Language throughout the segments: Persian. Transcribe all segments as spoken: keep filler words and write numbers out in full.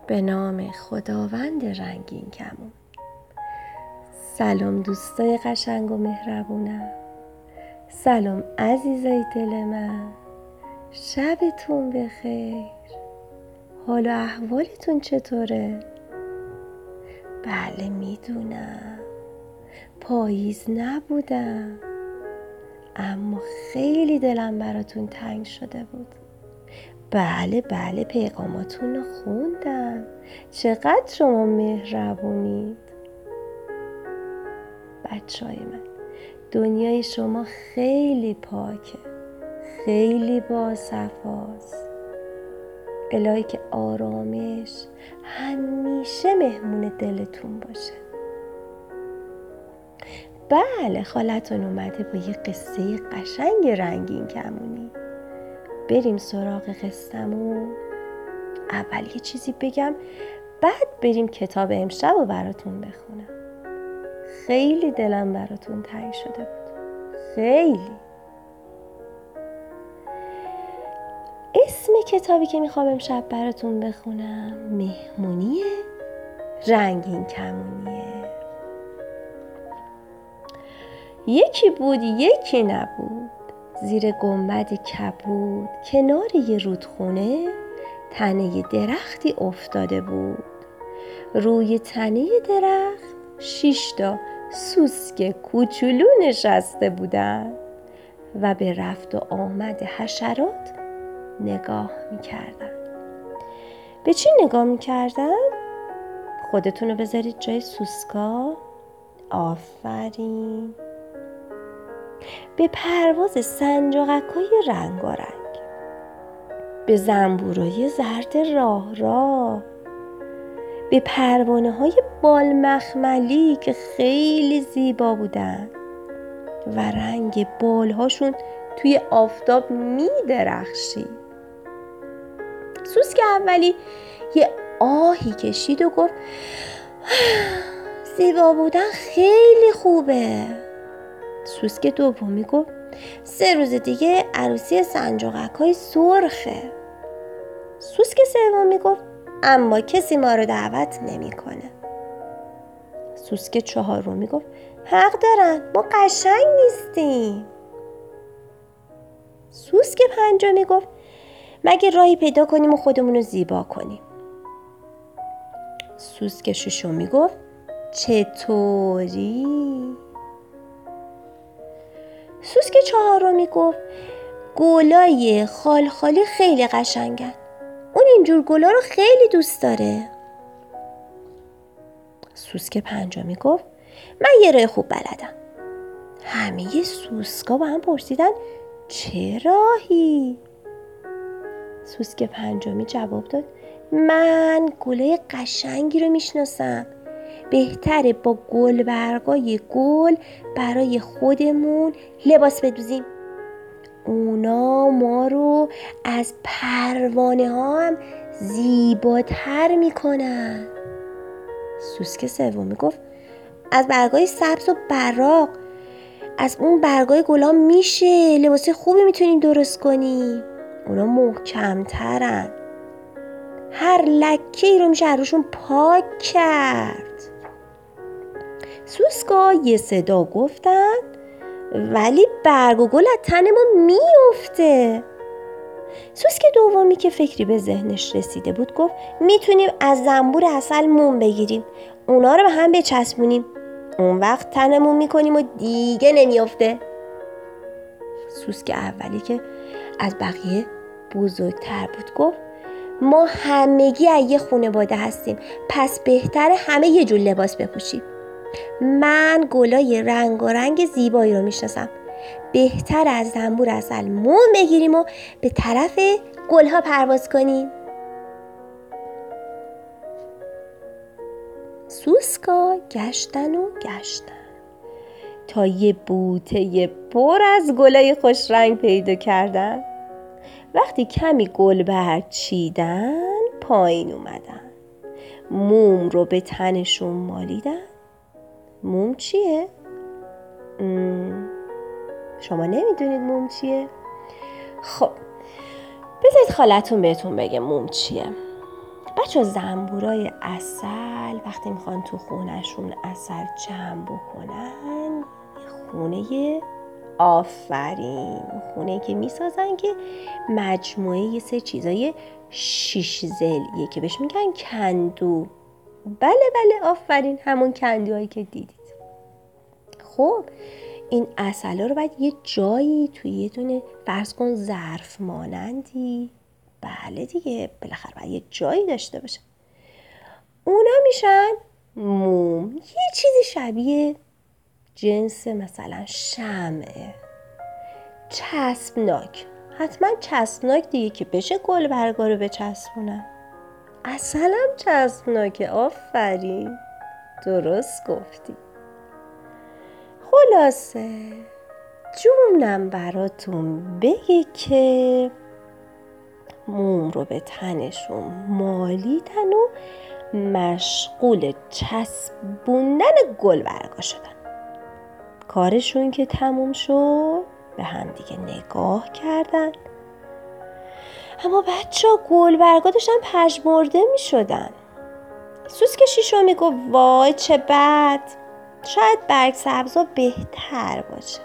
به نام خداوند رنگین کمون. سلام دوستای قشنگ و مهربونم. سلام عزیزای دل من. شبتون بخیر. حال و احوالتون چطوره؟ بله میدونم پاییز نبودم، اما خیلی دلم براتون تنگ شده بود. بله بله پیغاماتون رو خوندم. چقدر شما مهربونید بچه های من. دنیای شما خیلی پاکه، خیلی باصفاست. الهی که آرامش همیشه مهمون دلتون باشه. بله خالتون اومده با یه قصه قشنگ رنگین کمونی. بریم سراغ قصه‌مون. اول یه چیزی بگم بعد بریم کتاب امشب رو براتون بخونم. خیلی دلم براتون تنگ شده بود، خیلی. اسم کتابی که میخوام امشب براتون بخونم مهمونی رنگین کمونیه. یکی بود یکی نبود، زیر گنبد کبود کنار یه رودخونه تنه درختی افتاده بود. روی تنه درخت شش تا سوسک کوچولو نشسته بودن و به رفت و آمد حشرات نگاه میکردن. به چی نگاه میکردن؟ خودتونو بذارید جای سوسکا. آفرین. به پرواز سنجاقک‌های رنگارنگ، به زنبورای زرد راه راه، به پروانه‌های بال مخملی که خیلی زیبا بودن و رنگ بالهاشون توی آفتاب می درخشید. سوسک اولی یه آهی کشید و گفت زیبا بودن خیلی خوبه. سوسک دومی گفت سه روز دیگه عروسی سنجاقک‌های سرخه. سوسک سومی گفت اما کسی ما رو دعوت نمی‌کنه. سوسک چهارمی گفت حق دارن، ما قشنگ نیستیم. سوسک پنجمی گفت مگه راهی پیدا کنیم و خودمون رو زیبا کنیم. سوسک ششمی گفت چطوری؟ سوسک چهارمی گفت گلای خال خالی خیلی قشنگن، اون اینجور گلا رو خیلی دوست داره. سوسک پنجمی گفت من یه راه خوب بلدم. همه سوسکا با هم پرسیدن چه راهی؟ سوسک پنجمی جواب داد من گلای قشنگی رو میشناسم. بهتره با گل برگای گل برای خودمون لباس بدوزیم. اونا ما رو از پروانه ها هم زیباتر میکنن. سوسک سومی گفت از برگای سبز و براق، از اون برگای گلام میشه لباس خوبی میتونیم درست کنیم. اونا محکمترن، هر لکه‌ای رو میشه روشون پاک کرد. سوسکا یه صدا گفتن ولی برگ و گل از تنمون میفته. سوسک دومی که فکری به ذهنش رسیده بود گفت میتونیم از زنبور عسل موم بگیریم، اونا رو به هم بچسبونیم، اون وقت تنمون میکنیم و دیگه نمیفته. سوسک اولی که از بقیه بزرگتر بود گفت ما همگی از یه خانواده هستیم، پس بهتره همه یه جور لباس بپوشیم. من گلای رنگارنگ زیبایی رو میشناسم. بهتر از زنبور عسل موم بگیریم و به طرف گلها پرواز کنیم. سوسکا گشتن و گشتن تا یه بوته پر از گلای خوش رنگ پیدا کردن. وقتی کمی گل برچیدن پایین اومدن، موم رو به تنشون مالیدن. موم چیه؟ ام، شما نمیدونید موم چیه؟ خب بذارید خالتون بهتون بگه موم چیه. بچه زنبورای عسل وقتی میخوان تو خونهشون عسل جمع بکنن یه خونه آفرین خونه که میسازن که مجموعه یه سه چیزای شیش ضلعیه که بهش میگن کندو. بله بله آفرین همون کندوهایی که دیدید. خب این عسلا رو باید یه جایی توی یه دونه فرض کن ظرف مانندی، بله دیگه بالاخره باید یه جایی داشته باشه. اونا میشن موم، یه چیزی شبیه جنس مثلا شمعه، چسبناک، حتما چسبناک دیگه که بشه گل برگا رو بچسبونن. عسلم چسبناکه، آفرین درست گفتی. خلاصه جونم براتون بگه که موم رو به تنشون مالیدن و مشغول چسبوندن گل برگا شدن. کارشون که تموم شد به هم دیگه نگاه کردن، اما بچه ها گل برگا داشتن پژمرده می شدن. سوسک شیشو می گفت وای چه بد، شاید برگ سبزا بهتر باشه.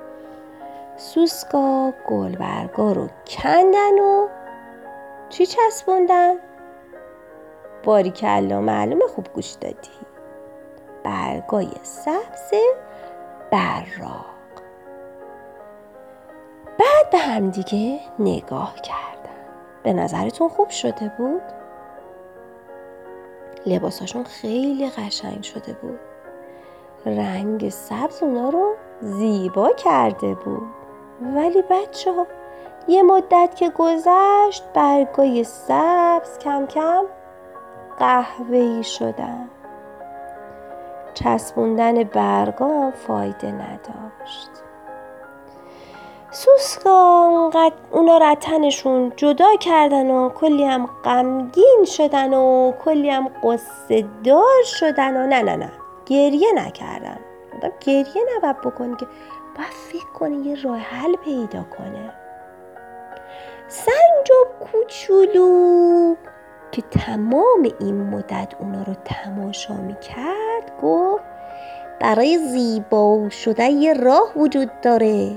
سوسکا گل برگا رو کندن و چی چسبوندن؟ باریکلا معلومه خوب گوش دادی. برگای سبز براق. بعد به هم دیگه نگاه کردن. به نظرتون خوب شده بود؟ لباساشون خیلی قشنگ شده بود. رنگ سبز اونا رو زیبا کرده بود. ولی بچه ها یه مدت که گذشت برگای سبز کم کم قهوه‌ای شدن. چسبوندن برگا هم فایده نداشت. سوسکا اونقدر اونا رو تنشون جدا کردن و کلی هم غمگین شدن و کلی هم قصه دار شدن و نه نه نه گریه نکردن. آدم گریه نباید بکنی که باید فکر کنی یه راه حل پیدا کنه. سنجاب کوچولو که تمام این مدت اونا رو تماشا میکرد گفت برای زیبا شدن یه راه وجود داره.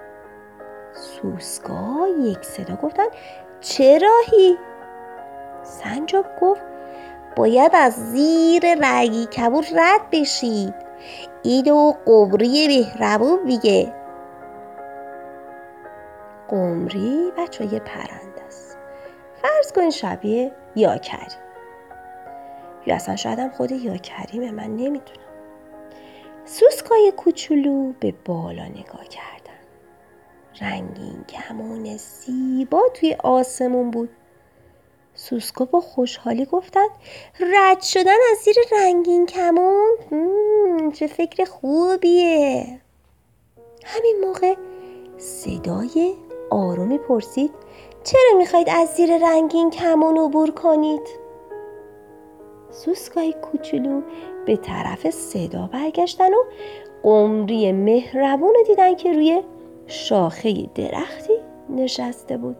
سوسکا یک صدا گفتن چه راهی؟ سنجاب گفت باید از زیر رگی کبود رد بشید. اینو قمری مهربون میگه. قمری بچه یه پرنده است. فرض کن شبیه یاکری، یا اصلا شاید هم خود یاکریمه، من نمیدونم. سوسکای کوچولو به بالا نگاه کردن. رنگین کمون زیبا توی آسمون بود. سوسکا با خوشحالی گفتن رد شدن از زیر رنگین کمون چه فکر خوبیه. همین موقع صدای آرومی پرسید چرا میخواید از زیر رنگین کمون عبور کنید؟ سوسکای کوچولو به طرف صدا برگشتن و قمری مهربون رو دیدن که روی شاخه درختی نشسته بود.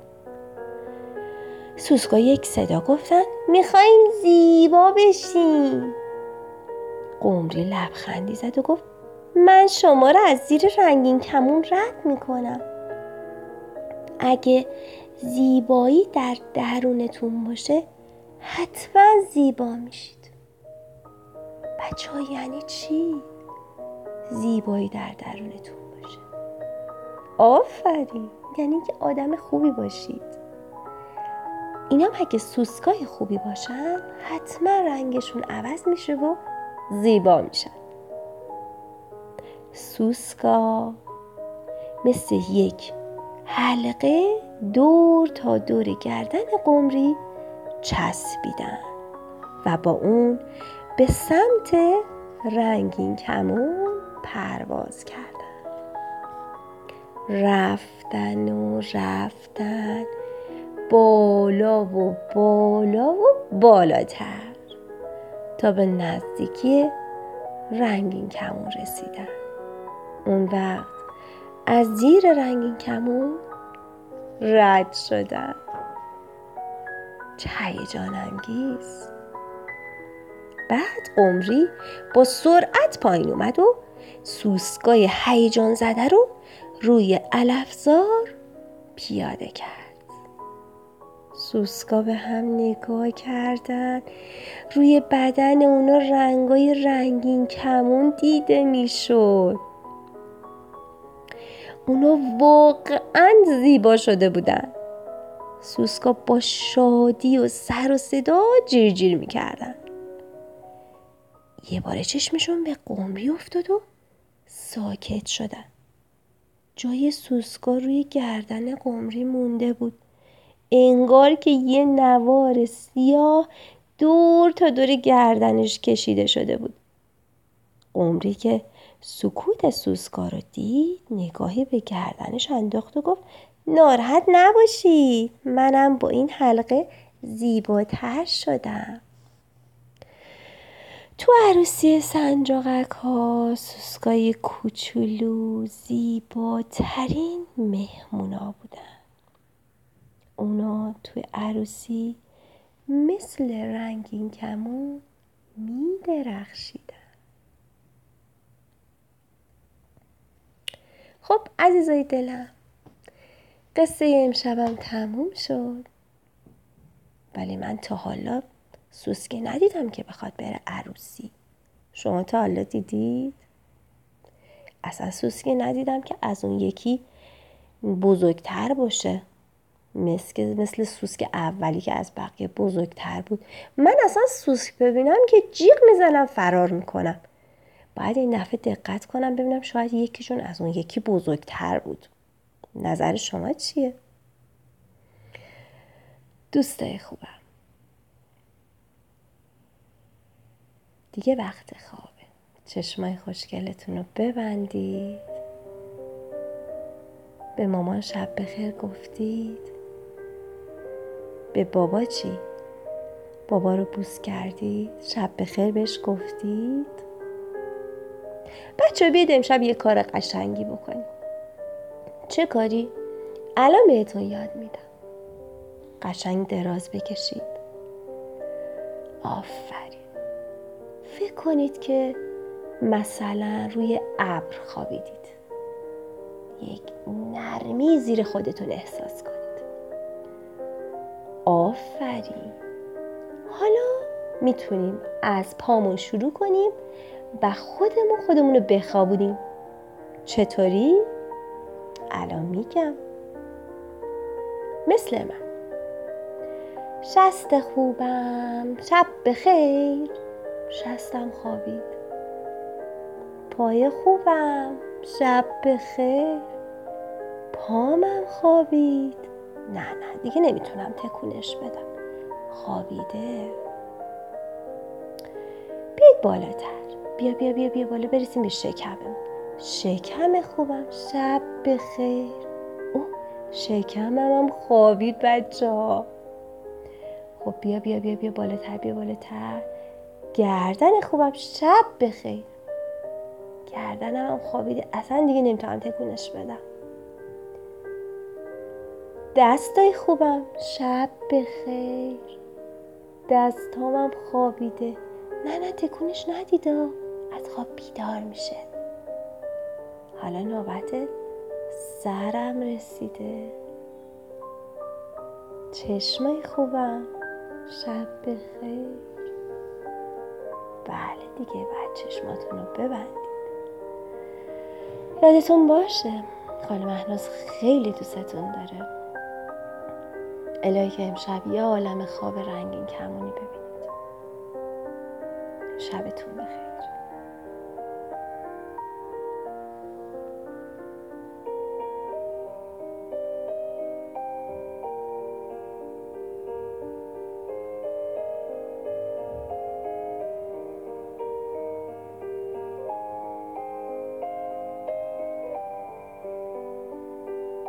سوسکا یک صدا گفتن میخواییم زیبا بشیم. قمری لبخندی زد و گفت من شما را از زیر رنگین کمون رد میکنم. اگه زیبایی در درونتون باشه حتما زیبا میشید. بچه ها یعنی چی؟ زیبایی در درونتون باشه. آفرین، یعنی که آدم خوبی باشید. اینا اگه سوسکای خوبی باشن حتما رنگشون عوض میشه و زیبا میشن. سوسکا مثل یک حلقه دور تا دور گردن قمری چسبیدن و با اون به سمت رنگین کمون پرواز کردن. رفتن و رفتن بالا و بالا و بالاتر تا به نزدیکی رنگین کمون رسیدن. اون وقت از زیر رنگین کمون رد شدن. هیجان انگیز. بعد قمری با سرعت پایین اومد و سوسکای هیجان زده رو روی علفزار پیاده کرد. سوسکا به هم نگاه کردن. روی بدن اونا رنگای رنگین کمون دیده میشد. اونا واقعا زیبا شده بودن. سوسکا با شادی و سر و صدا جیر جیر میکردن. یه بار چشمشون به قمری افتاد و ساکت شدن. جای سوسکا روی گردن قمری مونده بود. انگار که یه نوار سیاه دور تا دور گردنش کشیده شده بود. قمری که سکوت سوسکا رو دید نگاهی به گردنش انداخت و گفت ناراحت نباشی، منم با این حلقه زیباتر شدم. تو عروسی سنجاقک ها سوسکای کوچولو زیباترین مهمونا بودن. اونا توی عروسی مثل رنگین کمون می درخشیدن. خب عزیزای دلم، قصه امشبم تموم شد. ولی من تا حالا سوسکی ندیدم که بخواد بره عروسی. شما تا حالا دیدید؟ اصلا سوسکی ندیدم که از اون یکی بزرگتر باشه، مثل مثل سوسک اولی که از بقیه بزرگتر بود. من اصلا سوسک ببینم که جیغ میزنم فرار میکنم. باید این دفعه دقت کنم ببینم شاید یکیشون از اون یکی بزرگتر بود. نظر شما چیه؟ دوستای خوبم، دیگه وقت خوابه. چشمای خوشگلتون رو ببندید. به مامان شب بخیر گفتید؟ به بابا چی؟ بابا رو بوس کردید؟ شب بخیر بهش گفتید؟ بچه بیاید امشب یه کار قشنگی بکنیم. چه کاری؟ الان بهتون یاد میدم. قشنگ دراز بکشید. آفرین. فکر کنید که مثلا روی ابر خوابیدید. یک نرمی زیر خودتون احساس کنید. آفرین. حالا میتونیم از پامون شروع کنیم و خودمون خودمون رو بخوابونیم. چطوری؟ الان میگم. مثل من. شست خوبم، شب بخیر. شستم خوابید. پای خوبم، شب بخیر. پامم خوابید. نه نه دیگه نمیتونم تکونش بدم. خوابیده. بیاید بالاتر. بیا بیا بیا بیا بالا برسیم به شکمم. شکم خوبم، شب بخیر. اوه شکمم هم خوابید بچه ها. خب بیا بیا بیا بیا بالاتر بیا بالاتر. گردن خوبم، شب بخیر. گردنم هم خوابیده، اصلا دیگه نمیتونم تکونش بدم. دستای خوبم، شب بخیر. دستامم خوابیده. نه نه تکونش ندیده، از خواب بیدار میشه. حالا نوبت سرم رسیده. چشمای خوبم، شب بخیر. بله دیگه بعد چشماتون رو ببندید. یادتون باشه خاله مهناز خیلی دوستتون داره. الهی که امشب یه عالم خواب رنگین کمونی ببینید. شبتون بخیر.